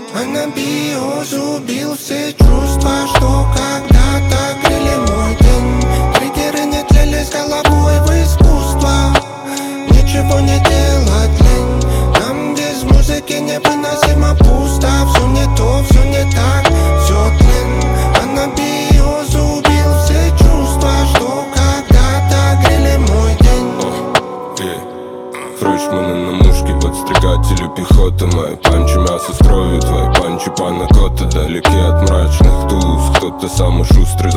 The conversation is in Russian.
Анабиоз убил все чувства, что когда-то грели мой день. Триггеры не тлели, с головой в искусство. Ничего не делать лень. Там без музыки невыносимо пусто. Все не то, все не так, все тлен. Анабиоз убил все чувства, что когда-то грели мой день. Фрешманы на мушке, подстригатели пехоты. Мои панчи мясо строю, твои панчи панакоты. Далеки от мрачных туз, кто-то самый шустрый